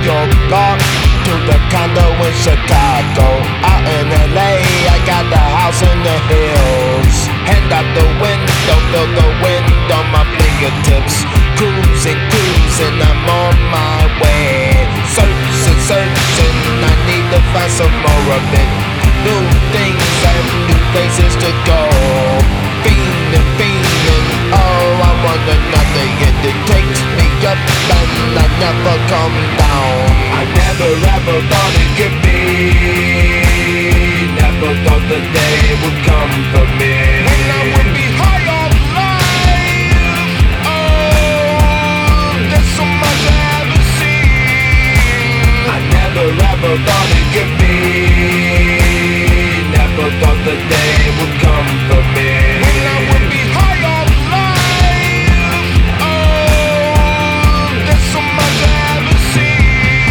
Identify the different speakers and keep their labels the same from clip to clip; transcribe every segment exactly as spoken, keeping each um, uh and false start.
Speaker 1: York, York, to the condo in Chicago. Out in L A, I got the house in the hills. Hand out the window, feel the wind on my fingertips. Cruising, cruising, I'm on my way. Searching, searching, I need to find some more of it. New things and new places to go. Feeling, feeling, oh, I want another hit. It takes me up and I never come down. I never ever thought it could be. Never thought the day would come for me when I would be high on life. Oh, there's so much I haven't seen. I never ever thought it could be. Never thought the day would come for me when I would be high on life. Oh, there's so much I haven't seen.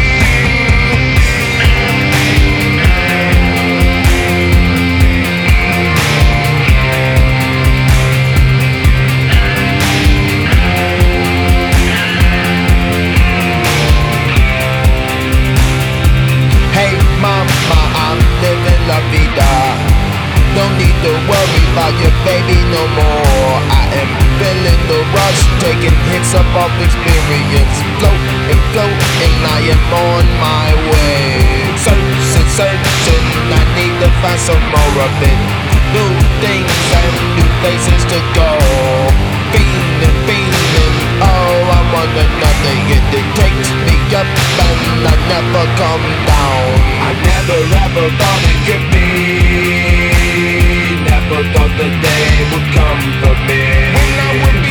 Speaker 1: Hey mama, I'm living la vida. No need to worry about your baby no more. I am feeling the rush, taking hits up off experience. Floating, floating, I am on my way. Searching, searching, I need to find some more of it. New things and new places to go. Feeling, feeling, oh, I want another hit. It takes me up and I never come down. I never ever thought it could be. Never thought the day would come for me when I would be